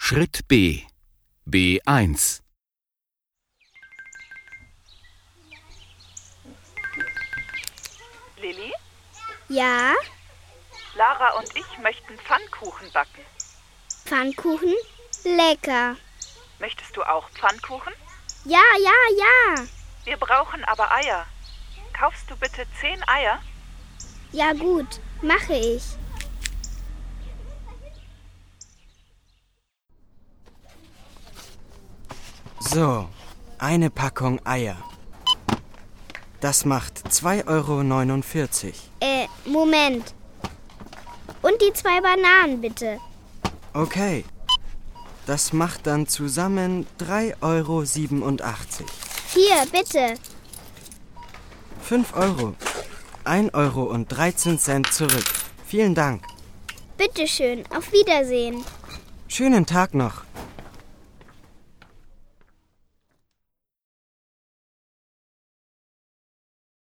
Schritt B. B1. Lilli, Ja, Lara und ich möchten Pfannkuchen backen. Pfannkuchen? Lecker. Möchtest du auch Pfannkuchen? Ja, ja, ja. Wir brauchen aber Eier. Kaufst du bitte 10 Eier? Ja gut, mache ich. So, eine Packung Eier. Das macht 2,49 €. Moment. Und die 2 Bananen, bitte. Okay. Das macht dann zusammen 3,87 €. Hier, bitte. 5 €. 1,13 € zurück. Vielen Dank. Bitteschön. Auf Wiedersehen. Schönen Tag noch.